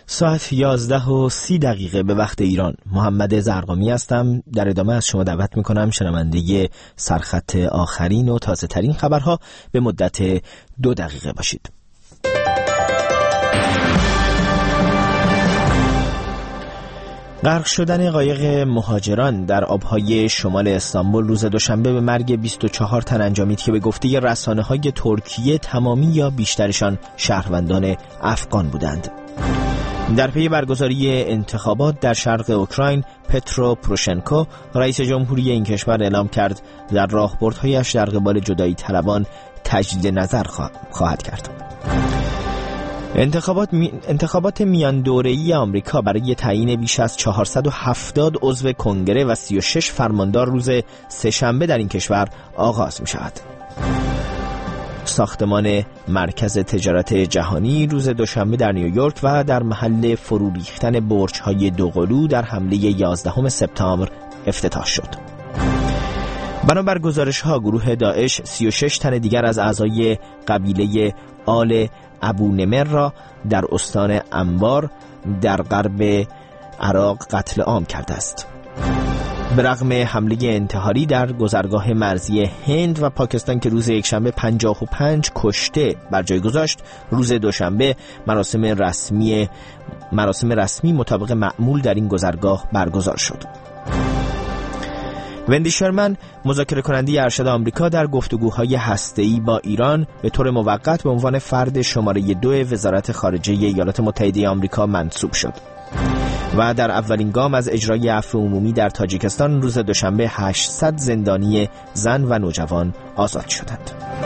ساعت 11:30 به وقت ایران. محمد زرقامی هستم. در ادامه از شما دعوت میکنم شنونده سرخط آخرین و تازه ترین خبرها به مدت 2 دقیقه باشید. غرق شدن قایق مهاجران در آبهای شمال استانبول روز دوشنبه به مرگ 24 تن انجامید که به گفته رسانه‌های ترکیه تمامی یا بیشترشان شهروندان افغان بودند. در پی برگزاری انتخابات در شرق اوکراین، پترو پروشنکو رئیس جمهوری این کشور اعلام کرد در راهبردهایش در قبال جدایی طلبان تجدید نظر خواهد کرد. انتخابات میان دوره‌ای آمریکا برای تعیین بیش از 470 عضو کنگره و 36 فرماندار روز سه‌شنبه در این کشور آغاز می شود. ساختمان مرکز تجارت جهانی روز دوشنبه در نیویورک و در محل فرو ریختن برج‌های دوقلو در حمله 11 سپتامبر افتتاح شد. بنابر گزارش‌ها گروه داعش 36 تن دیگر از اعضای قبیله آل ابو نمر را در استان انبار در غرب عراق قتل عام کرده است. به رغم حمله انتحاری در گذرگاه مرزی هند و پاکستان که روز یکشنبه 55 کشته بر جای گذاشت، روز دوشنبه مراسم رسمی مطابق معمول در این گذرگاه برگزار شد. وندی شرمن، مذاکره کننده ارشد آمریکا، در گفتگوهای هسته‌ای با ایران به طور موقت به عنوان فرد شماره 2 وزارت خارجه ایالات متحده آمریکا منصوب شد و در اولین گام از اجرای عفو عمومی در تاجیکستان روز دوشنبه 800 زندانی زن و نوجوان آزاد شدند.